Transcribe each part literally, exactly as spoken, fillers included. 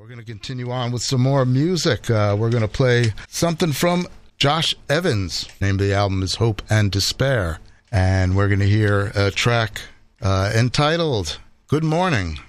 We're going to continue on with some more music. Uh, we're going to play something from Josh Evans. The name of the album is Hope and Despair. And we're going to hear a track uh, entitled Good Morning.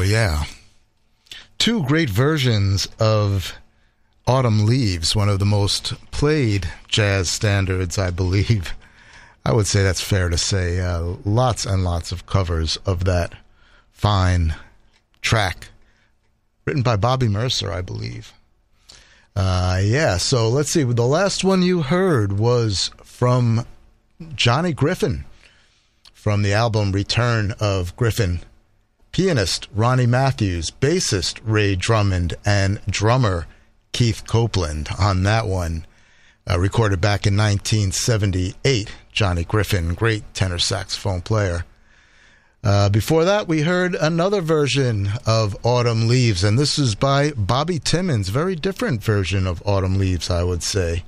yeah. Two great versions of Autumn Leaves, one of the most played jazz standards, I believe. I would say that's fair to say. Uh, lots and lots of covers of that fine track, written by Bobby Mercer, I believe. Uh, yeah, so let's see. The last one you heard was from Johnny Griffin, from the album Return of Griffin. Pianist Ronnie Matthews, bassist Ray Drummond, and drummer Keith Copeland on that one. Uh, recorded back in nineteen seventy-eight. Johnny Griffin, great tenor saxophone player. Uh, before that, we heard another version of Autumn Leaves, and this is by Bobby Timmons. Very different version of Autumn Leaves, I would say.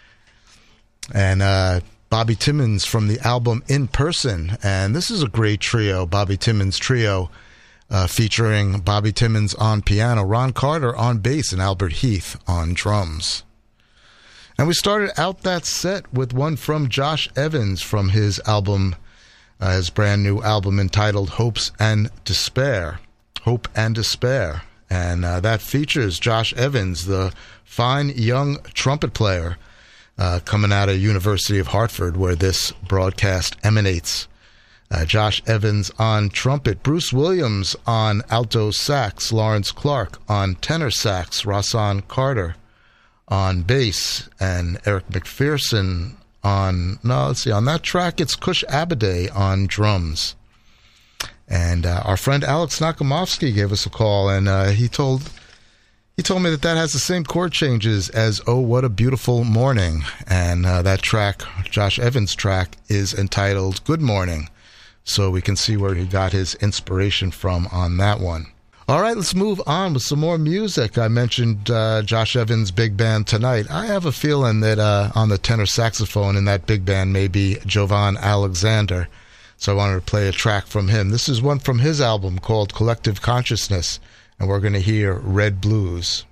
And uh, Bobby Timmons from the album In Person, and this is a great trio, Bobby Timmons Trio, uh, featuring Bobby Timmons on piano, Ron Carter on bass, and Albert Heath on drums. And we started out that set with one from Josh Evans from his album, uh, his brand new album entitled Hopes and Despair. Hope and Despair. And uh, that features Josh Evans, the fine young trumpet player uh, coming out of University of Hartford, where this broadcast emanates. Uh, Josh Evans on trumpet, Bruce Williams on alto sax, Lawrence Clark on tenor sax, Rahsaan Carter on bass, and Eric McPherson on, no, let's see, on that track, it's Kush Abade on drums. And uh, our friend Alex Nakimovsky gave us a call, and uh, he told he told me that that has the same chord changes as Oh, What a Beautiful Morning. And uh, that track, Josh Evans' track, is entitled Good Morning. So we can see where he got his inspiration from on that one. All right, let's move on with some more music. I mentioned uh, Josh Evans' big band tonight. I have a feeling that uh, on the tenor saxophone in that big band may be Jovan Alexander. So I wanted to play a track from him. This is one from his album called Collective Consciousness, and we're going to hear Red Blues.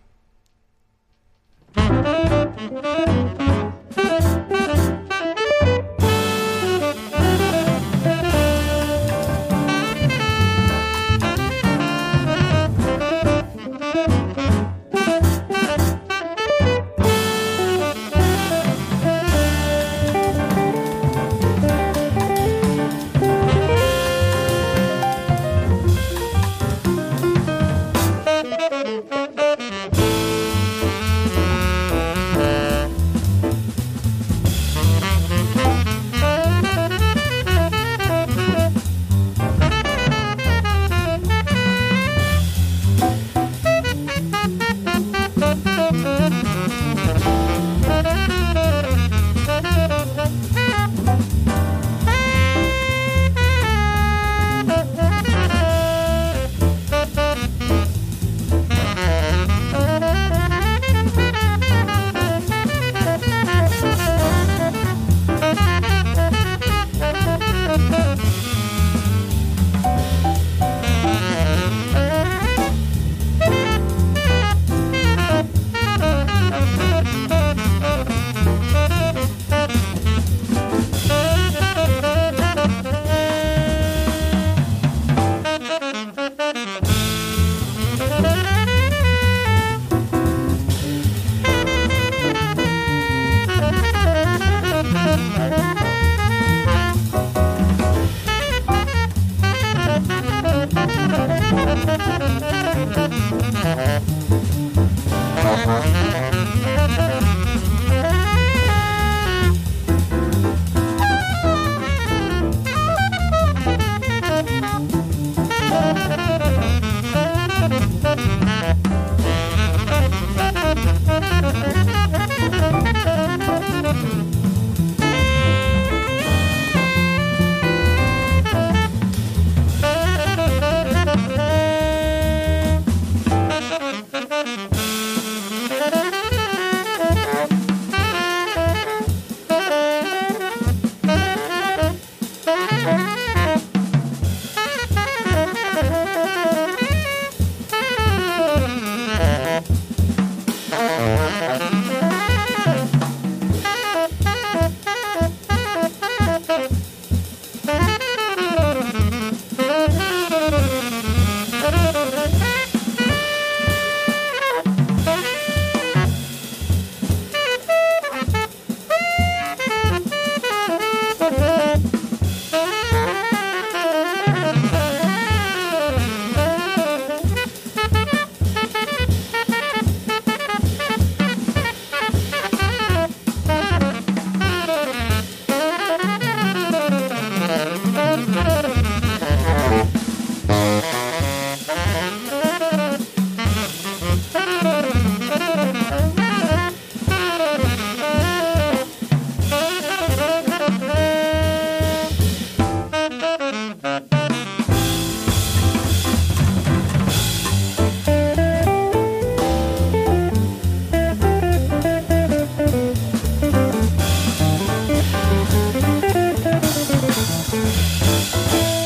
Thank you.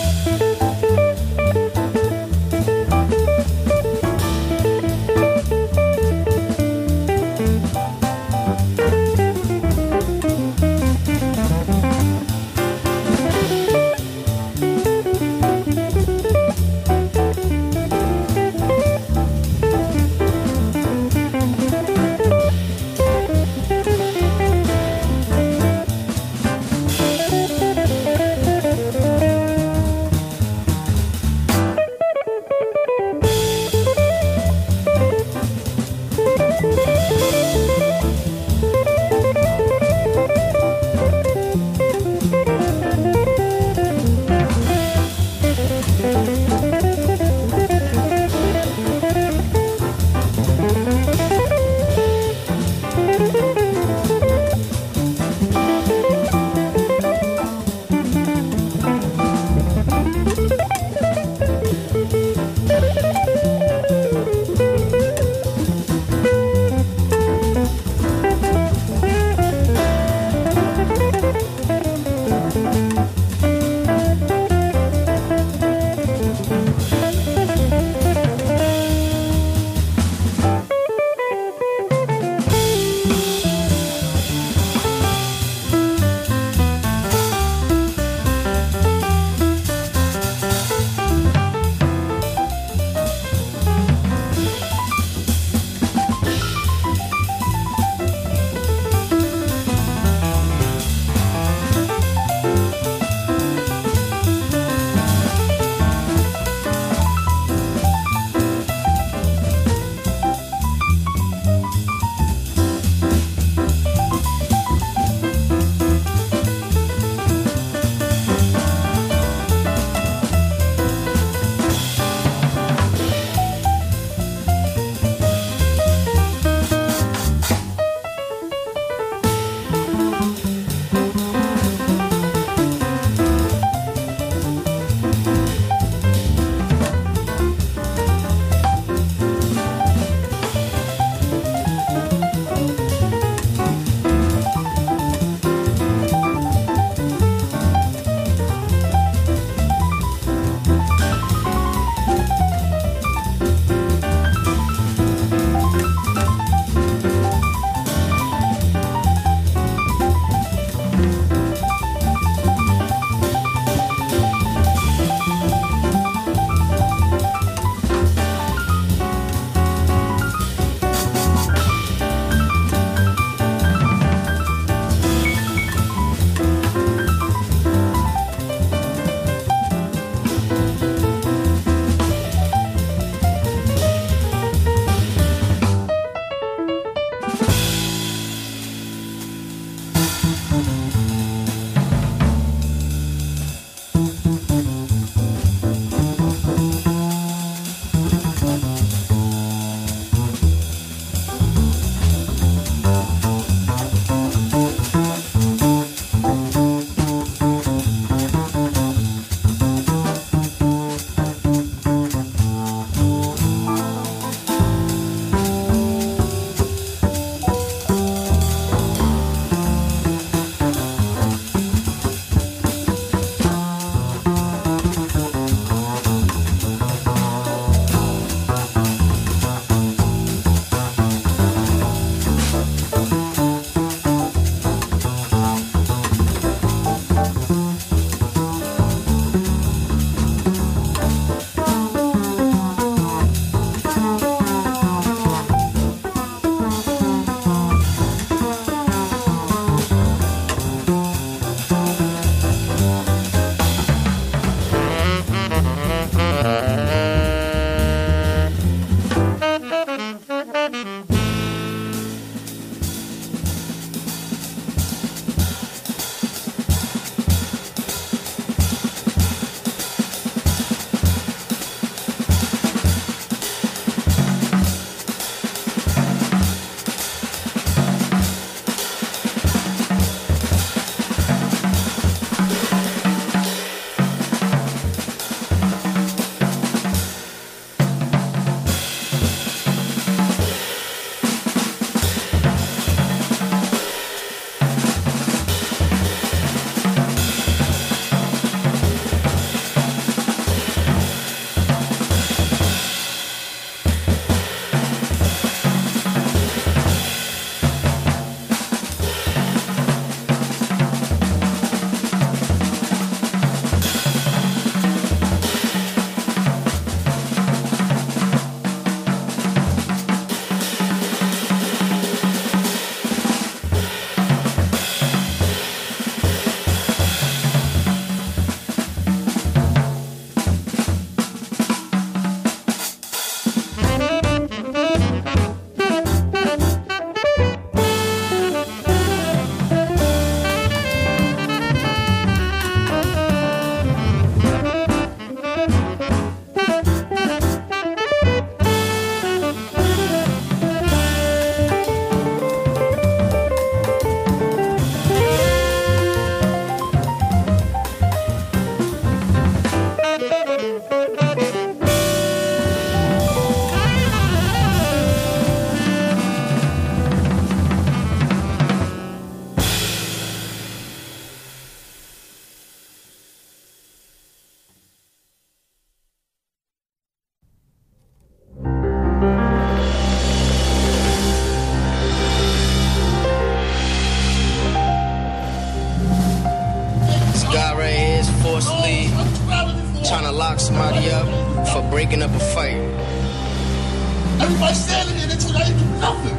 trying to lock somebody up for breaking up a fight. Everybody standing there, they told I didn't do nothing.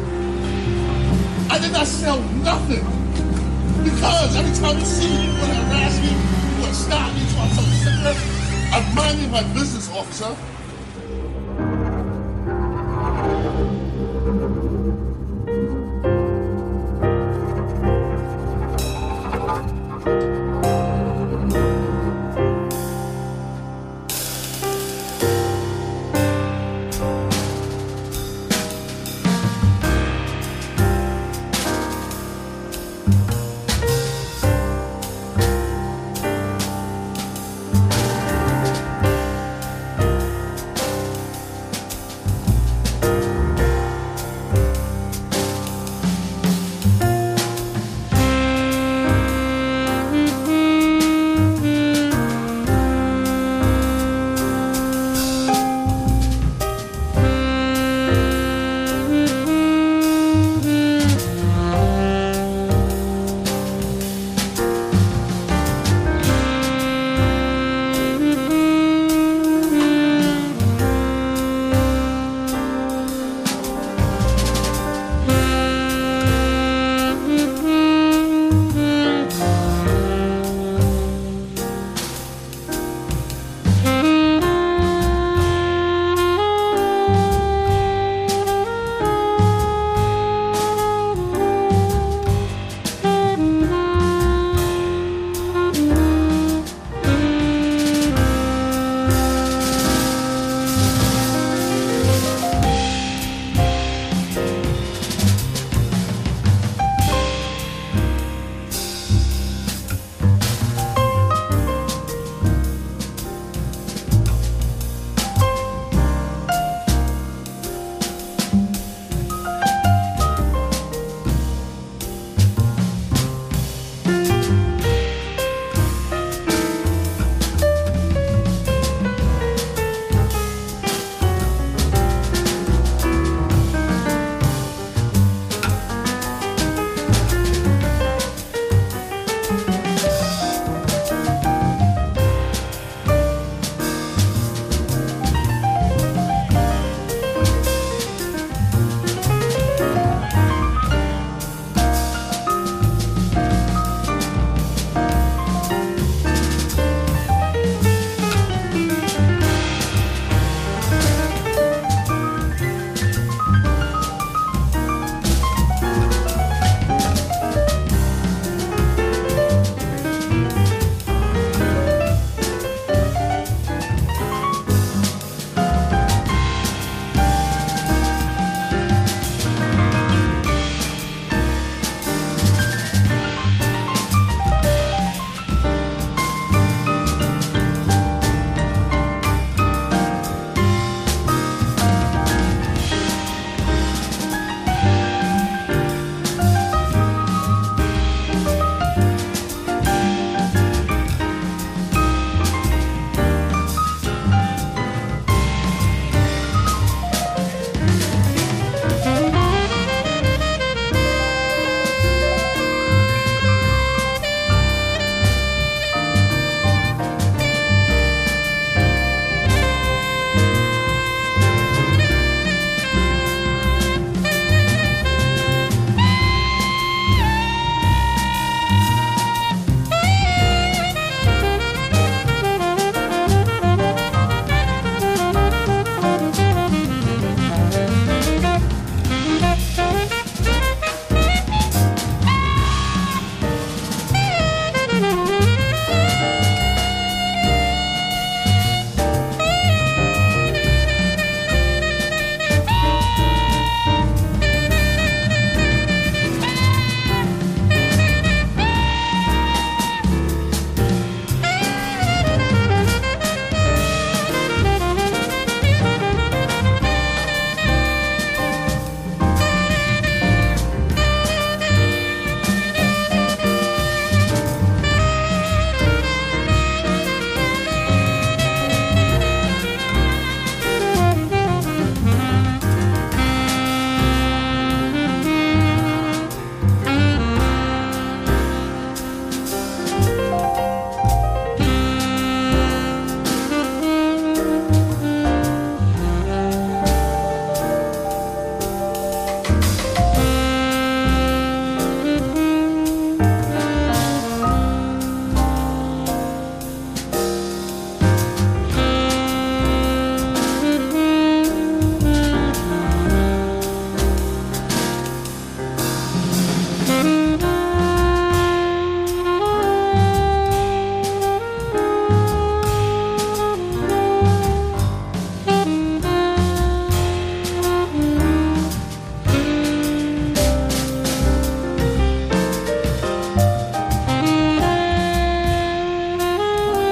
I did not sell nothing. Because every time you see me, you want to harass me, you want to stop me, you want to tell me cigarette. I'm minding my business, officer.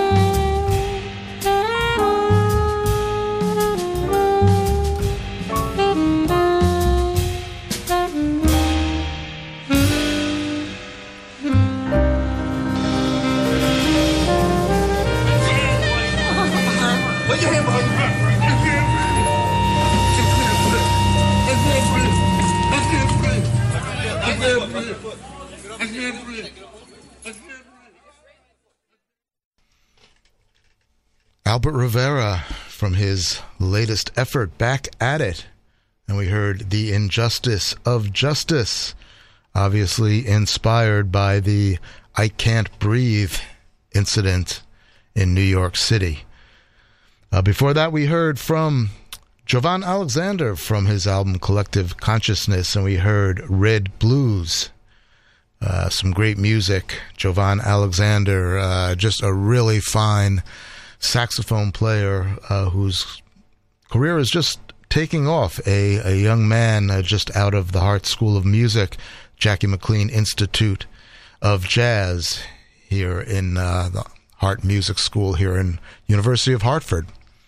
Albert Rivera from his latest effort, Back at It. And we heard The Injustice of Justice, obviously inspired by the I Can't Breathe incident in New York City. Uh, before that, we heard from Jovan Alexander from his album Collective Consciousness, and we heard Red Blues. Uh, some great music. Jovan Alexander, uh, just a really fine saxophone player uh, whose career is just taking off. A, a young man uh, just out of the Hart School of Music, Jackie McLean Institute of Jazz here in uh, the Hart Music School here in University of Hartford.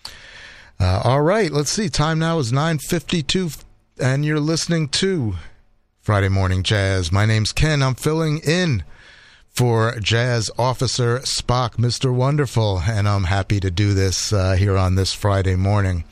Uh, all right, let's see. Time now is nine fifty-two, and you're listening to Friday Morning Jazz. My name's Ken. I'm filling in for Jazz Officer Spock, Mister Wonderful, and I'm happy to do this uh, here on this Friday morning.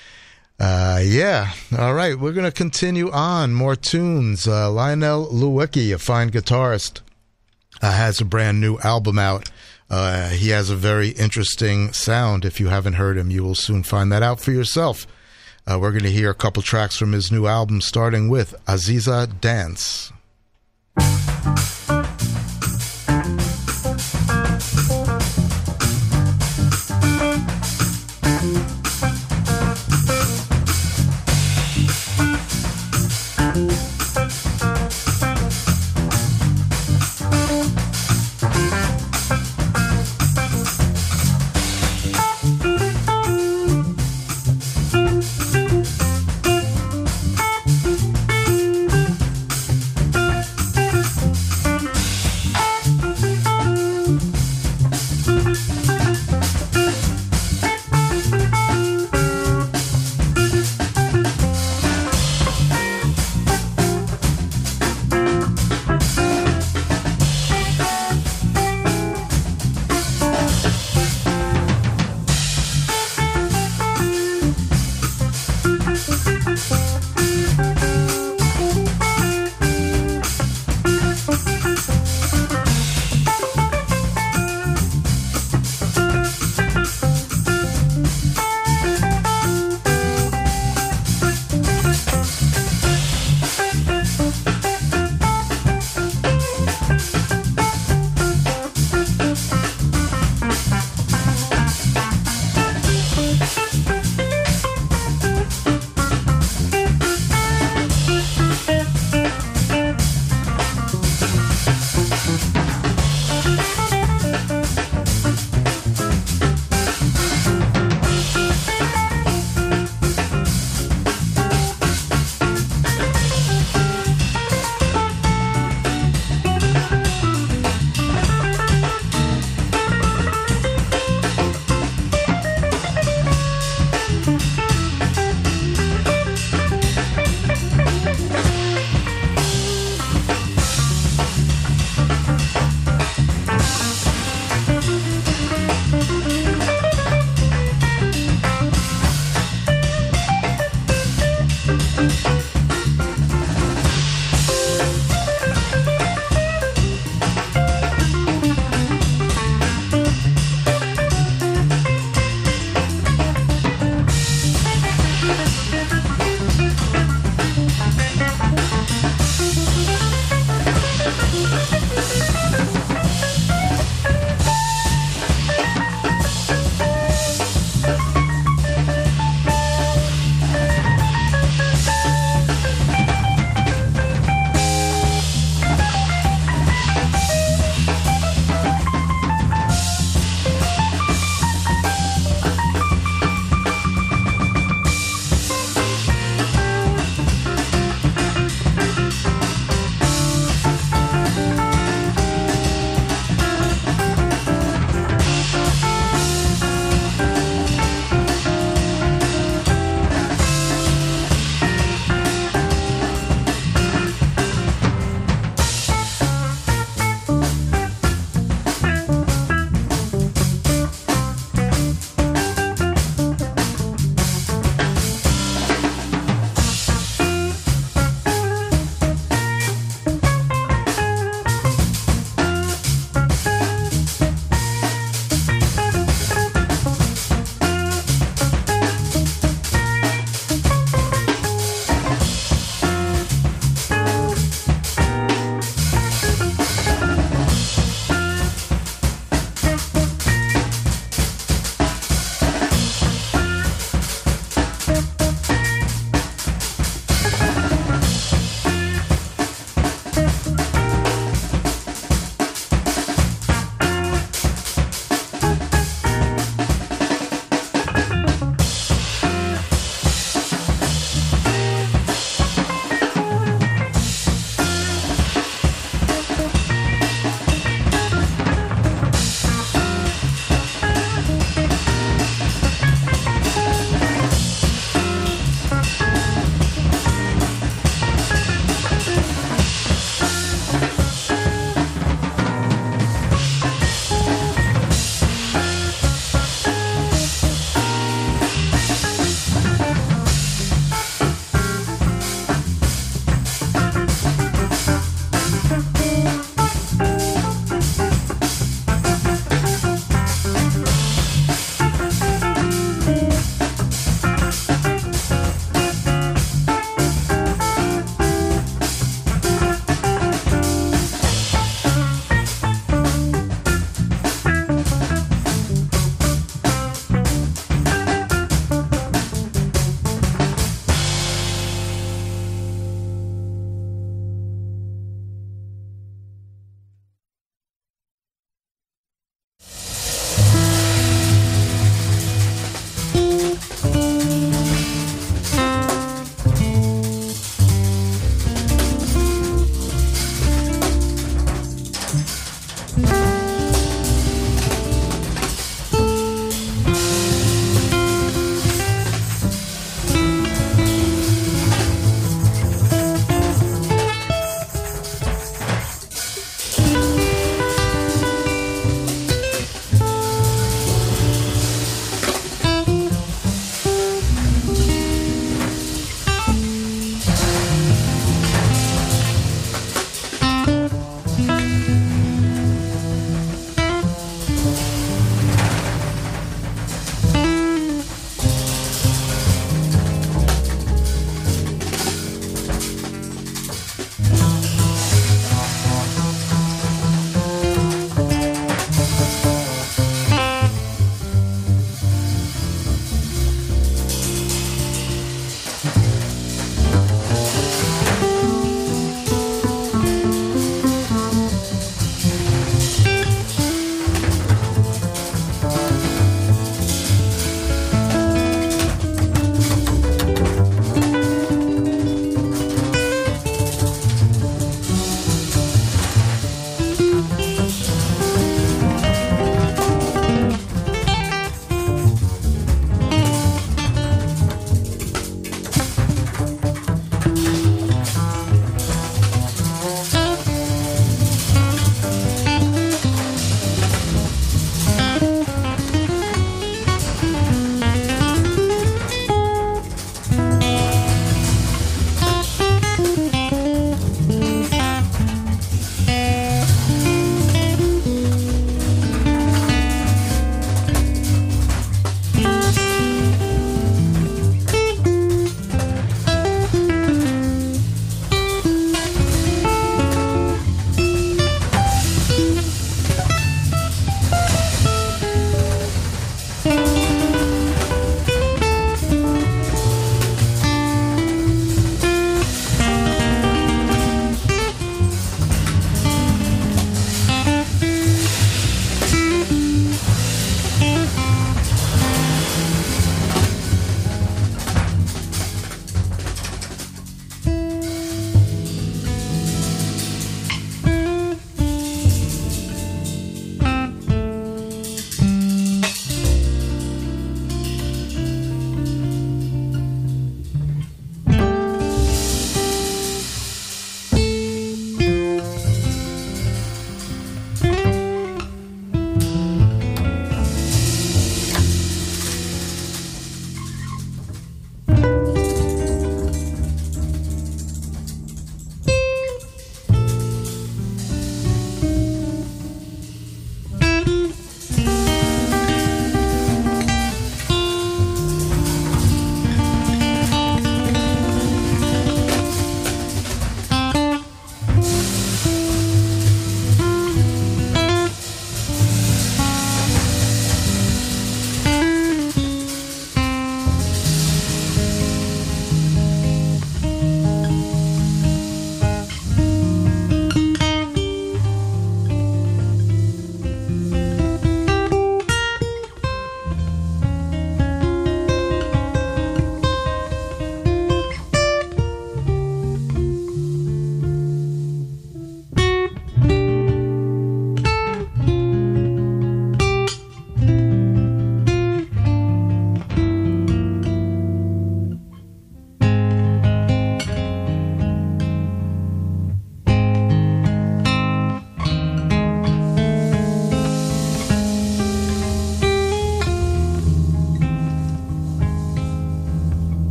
Uh, yeah, all right, we're going to continue on. More tunes. Uh, Lionel Lewicki, a fine guitarist, uh, has a brand new album out. Uh, he has a very interesting sound. If you haven't heard him, you will soon find that out for yourself. Uh, we're going to hear a couple tracks from his new album, starting with Aziza Dance. Thank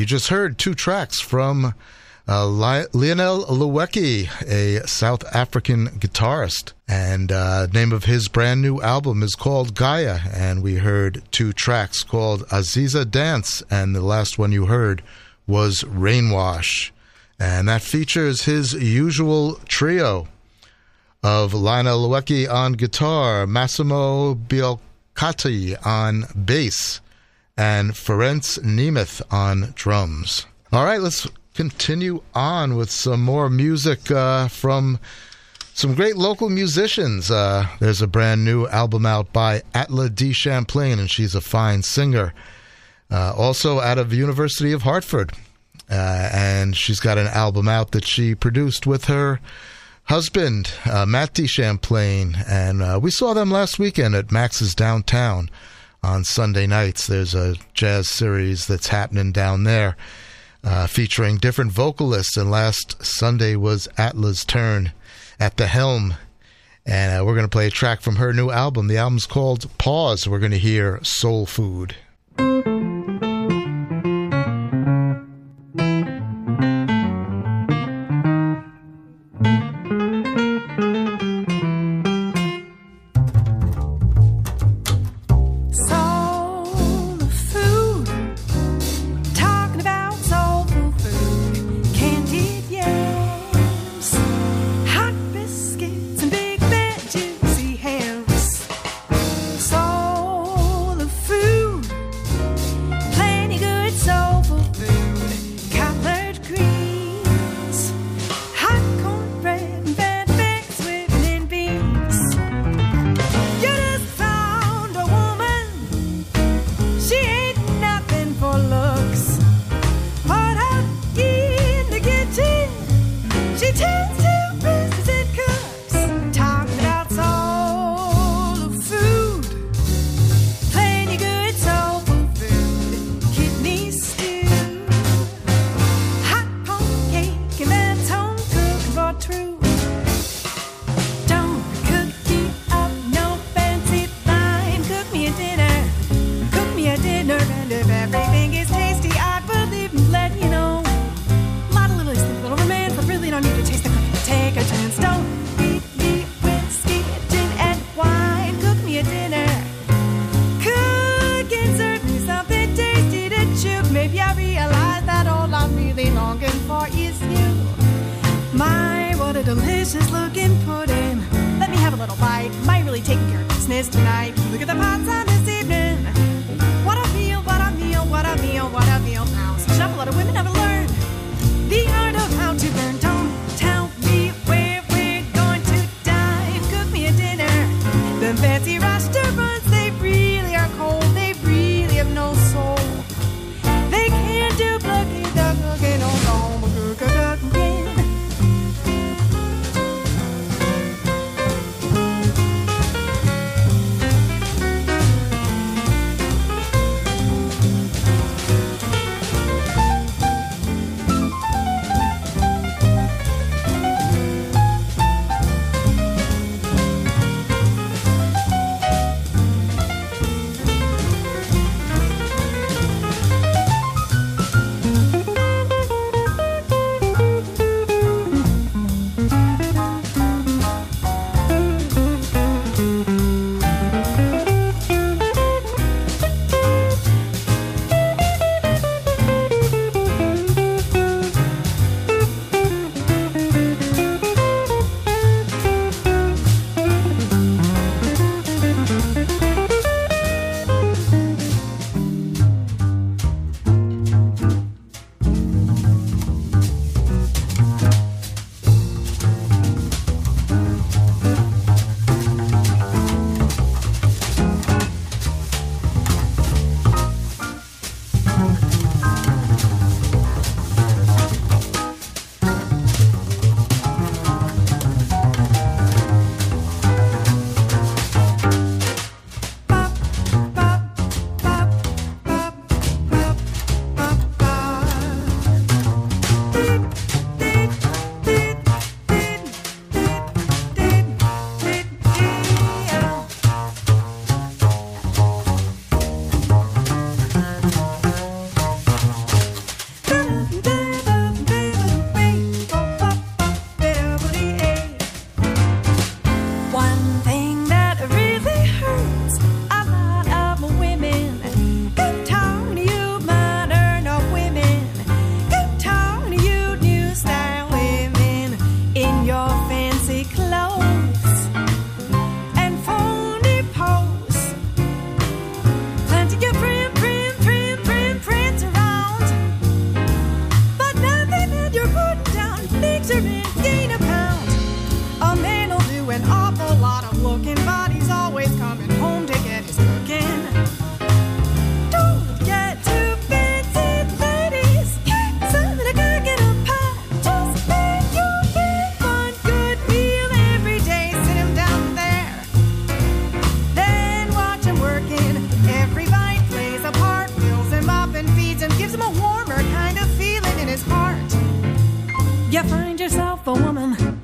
you just heard two tracks from uh, Lionel Lewicki, a South African guitarist. And uh, the name of his brand new album is called Gaia. And we heard two tracks called Aziza Dance. And the last one you heard was Rainwash. And that features his usual trio of Lionel Lewicki on guitar, Massimo Bialcati on bass, and Ferenc Nemeth on drums. All right, let's continue on with some more music uh, from some great local musicians. Uh, there's a brand new album out by Atla D. Champlain, and she's a fine singer. Uh, also out of University of Hartford. Uh, and she's got an album out that she produced with her husband, uh, Matt D. Champlain. And uh, we saw them last weekend at Max's Downtown on Sunday nights. There's a jazz series that's happening down there uh, featuring different vocalists. And last Sunday was Atla's turn at the helm. And uh, we're going to play a track from her new album. The album's called Pause. We're going to hear Soul Food.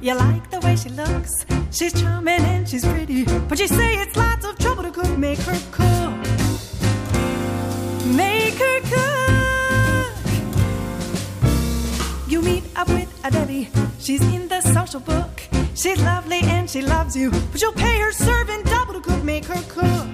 You like the way she looks. She's charming and she's pretty, but you say it's lots of trouble to cook. Make her cook. Make her cook. You meet up with a Debbie. She's in the social book. She's lovely and she loves you, but you'll pay her serving double to cook. Make her cook.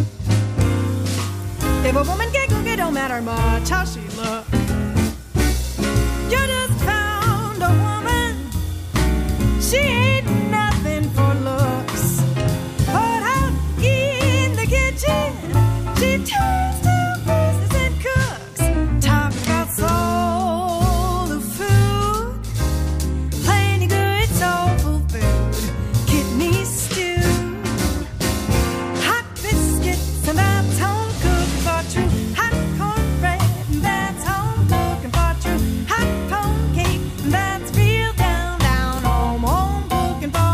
If a woman can't cook, it don't matter much how she looks. You just found a woman. She ain't nothing for looks. Put out in the kitchen, she turns to business and cooks. Talk about soul of food, plenty good soulful food. Kidney stew, hot biscuits, and that's home cooked for true. Hot cornbread, and that's home cooking for true. Hot pound cake, and that's real down, down home, home cooking for.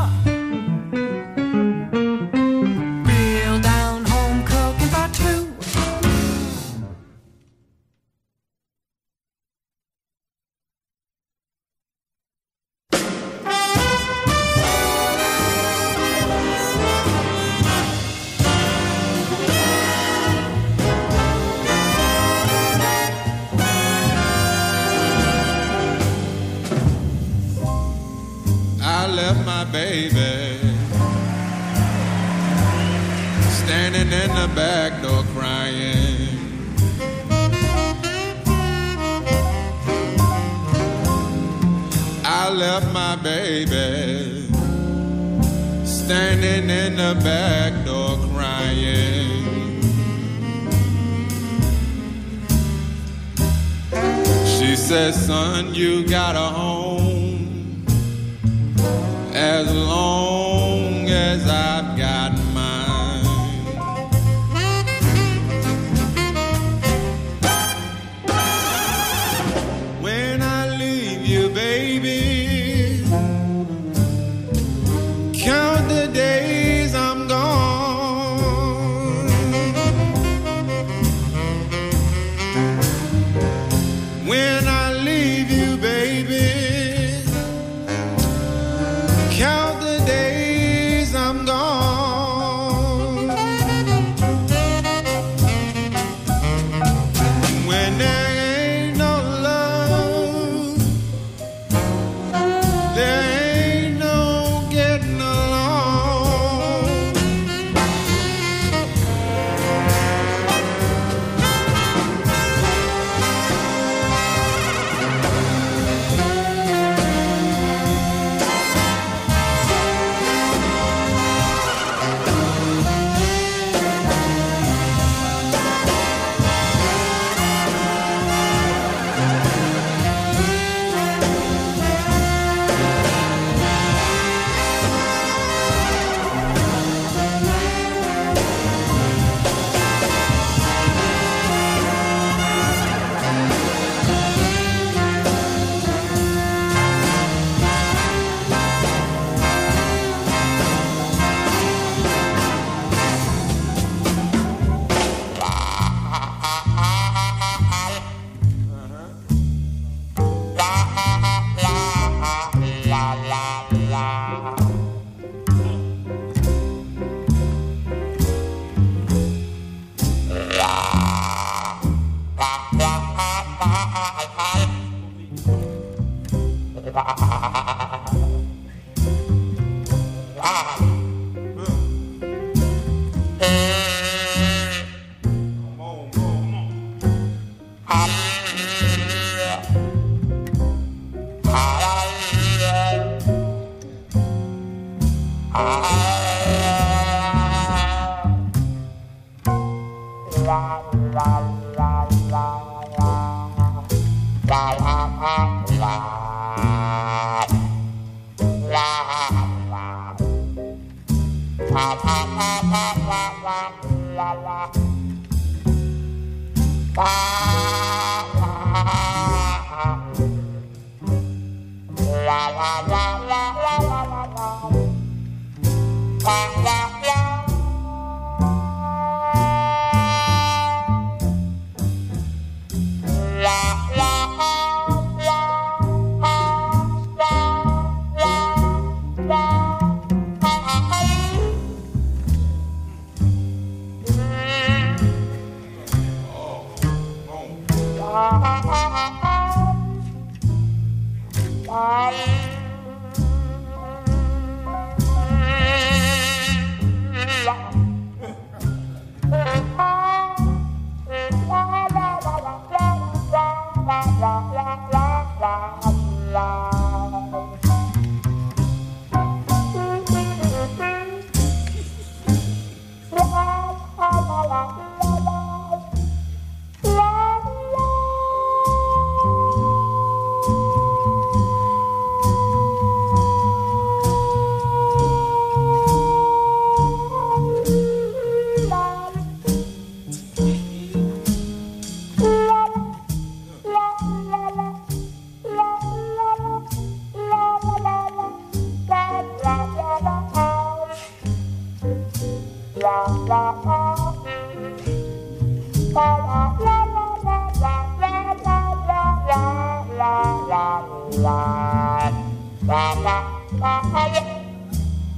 Real down home cooking for true. I left my baby standing in the back door crying. I left my baby standing in the back door crying. She said, son, you got a home as long as I've got mine. When I leave you, baby, count the days I'm gone. When I leave you, baby, count the days I'm gone. When there ain't no love, there ain't no getting along.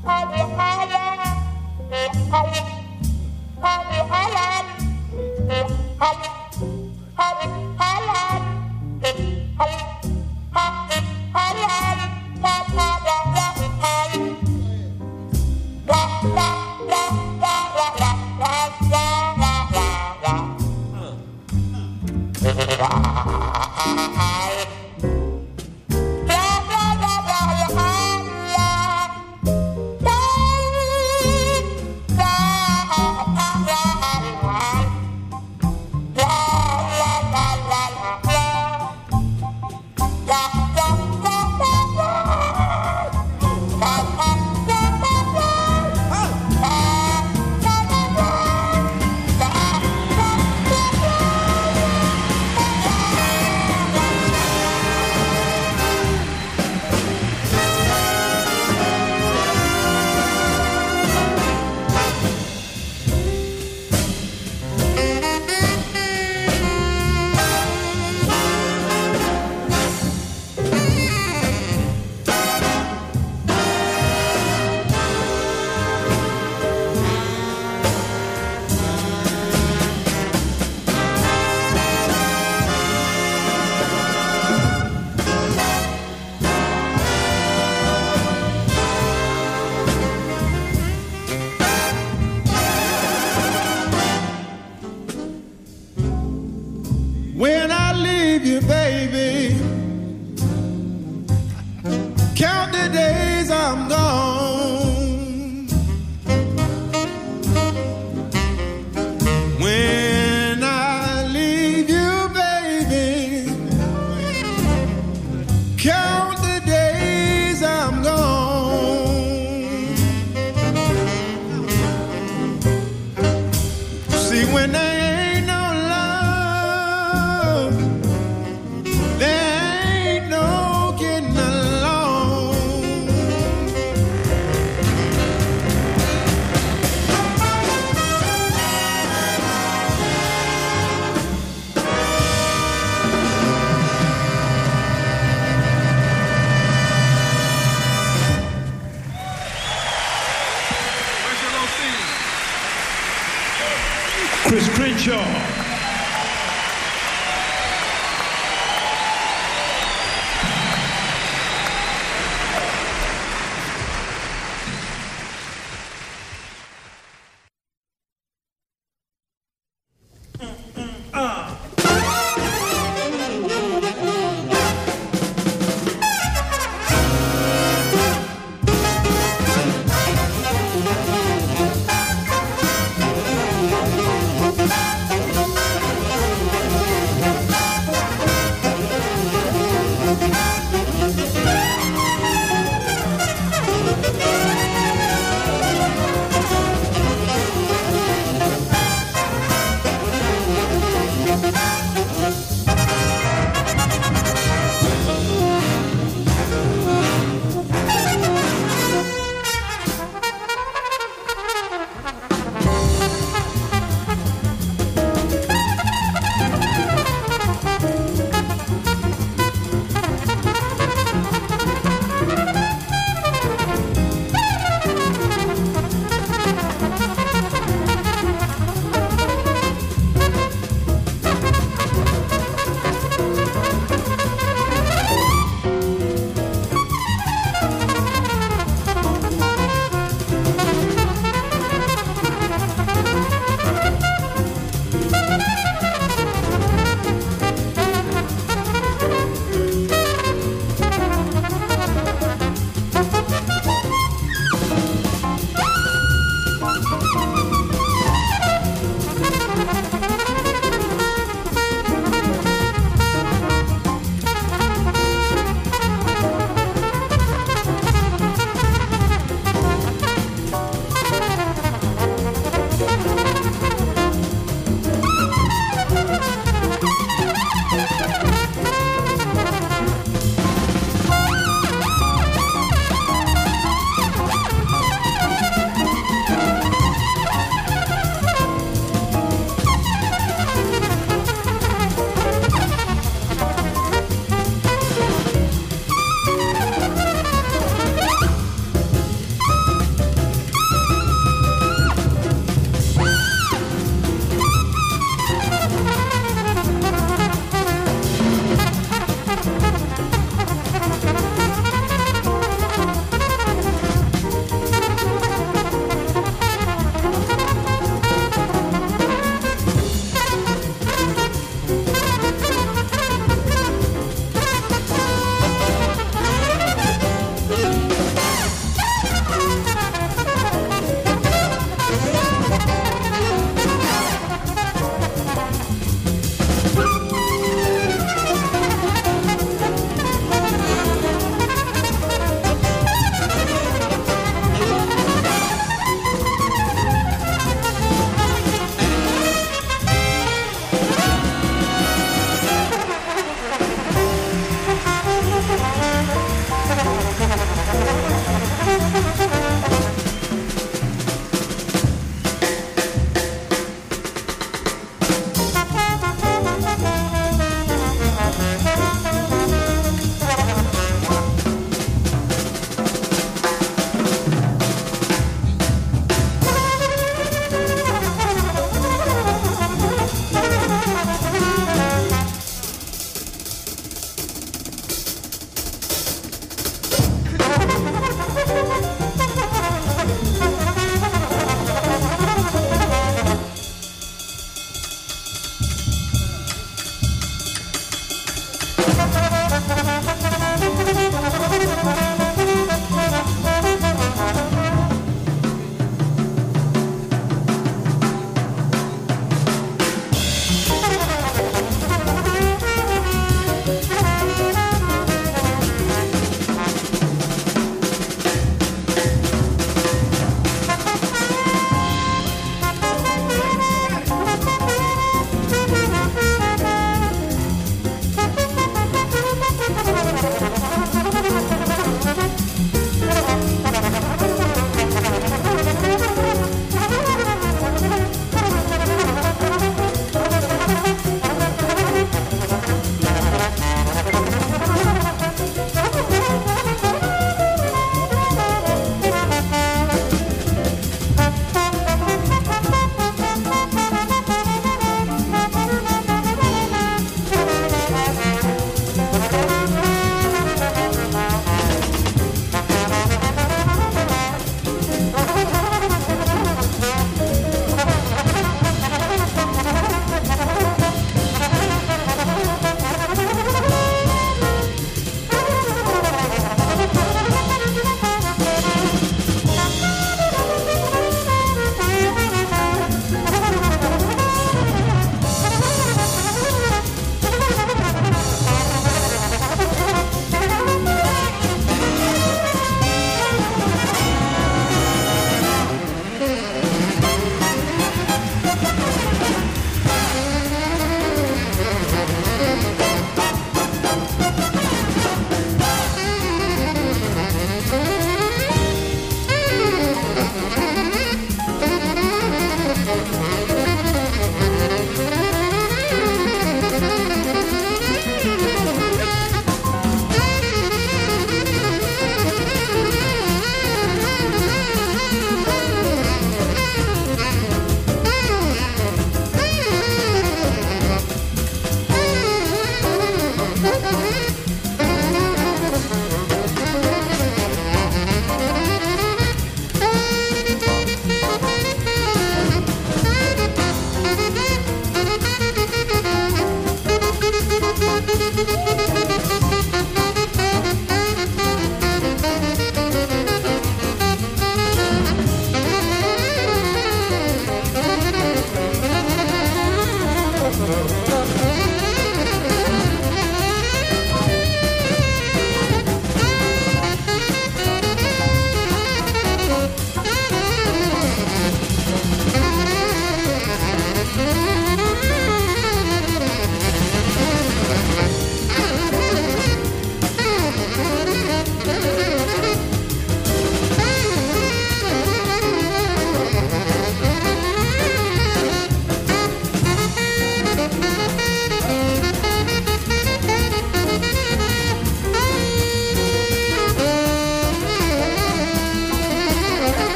Chris Crenshaw. Thank you.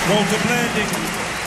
Walter Blanding.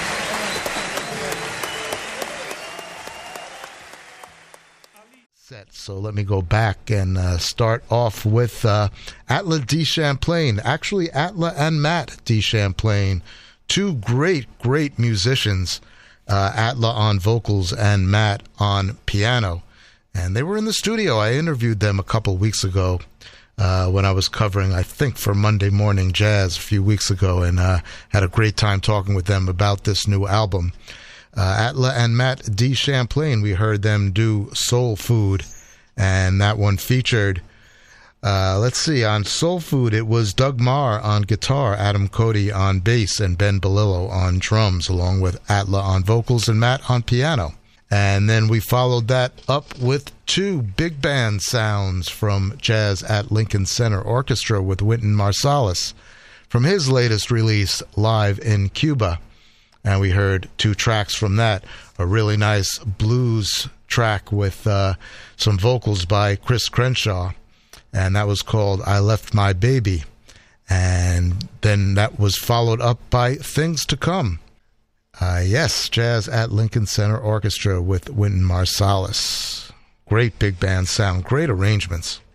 Set. So let me go back and uh, start off with uh, Atla D. Champlain. Actually, Atla and Matt D. Champlain, two great, great musicians. Uh, Atla on vocals and Matt on piano. And they were in the studio. I interviewed them a couple weeks ago uh, when I was covering, I think, for Monday Morning Jazz a few weeks ago, and uh, had a great time talking with them about this new album. Uh, Atla and Matt D. Champlain, we heard them do Soul Food, and that one featured, uh, let's see, on Soul Food, it was Doug Marr on guitar, Adam Cody on bass, and Ben Balillo on drums, along with Atla on vocals and Matt on piano. And then we followed that up with two big band sounds from Jazz at Lincoln Center Orchestra with Wynton Marsalis from his latest release, Live in Cuba. And we heard two tracks from that, a really nice blues track with uh, some vocals by Chris Crenshaw, and that was called I Left My Baby. And then that was followed up by Things to Come. Uh, yes, Jazz at Lincoln Center Orchestra with Wynton Marsalis. Great big band sound, great arrangements.